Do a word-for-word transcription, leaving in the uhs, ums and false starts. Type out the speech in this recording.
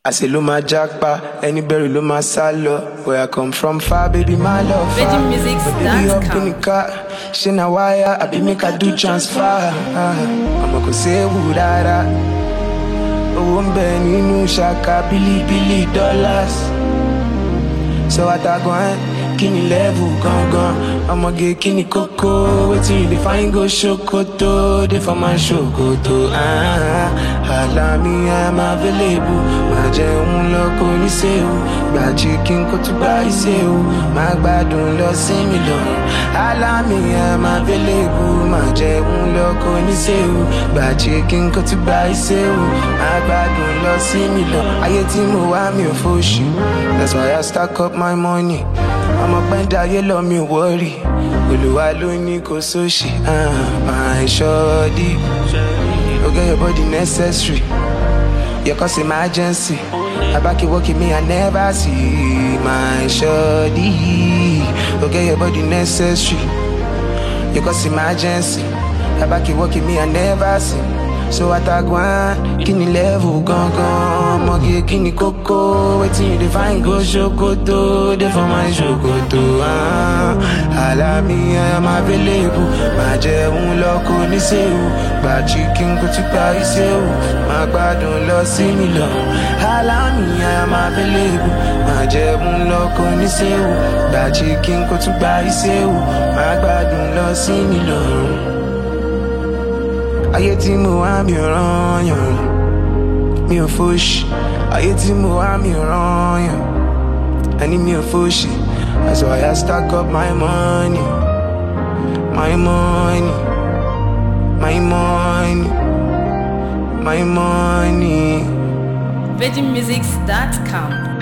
I say Luma Jackpa, any berry Luma Salo. Where I come from far, baby, my love far. Virgin Music Baby, up dot com. in the car, she na wire, I be make her do transfer. I'ma go say who that oh, I'm Benny no shaka, Billy, Billy dollars. So I tag one, kini level, gone, gone. I'ma get kini coco, waiting they find go shokoto, they for my shokoto. Ah, hala me, I'm available. My jẹun lọ kò ní sẹ́wù, gba chicken kó tún gba ìsẹ́wù. Má gbádùn lọ sí mi lọ́rùn. Hala me, I'm available. My jẹun lọ kò ní sẹ́wù, gba chicken kó tún gba ìsẹ́wù. Má gbádùn lọ sí mi lọ́rùn. Ayé tí mo wá mi ò fòṣì, that's why I stack up my money. I'm a bend out, you love me, worry. Oluwa ló ní kò sóṣì, ah, my shorty. You get your body necessary. You cause emergency. I back you walking me, I never see my shorty. You get your body necessary. You cause emergency. I back you walking me, I never see. So I tag one, kini level, gone, gone. Mogi, kini coco, waiting you define go shokoto, they for my shokoto. Ah, hala me, I am available. My jẹun lọ kò ní sẹ́wù, gba chicken kò tún gba ìsẹ́wù. Má gbádùn lọ sí mi lọ. Hala me, I am available. My jẹun lọ kò ní sẹ́wù, gba chicken kò tún gba ìsẹ́wù. Má gbádùn lọ sí mi lọ. Ayé tí mo wá mi ò rán yàn, mi ò fòṣì. Ayé tí mo wá mi ò rán yàn, ẹni mi ò fòṣì. That's why I stack up my money, my money, my money, my money. Virgin Music dot com.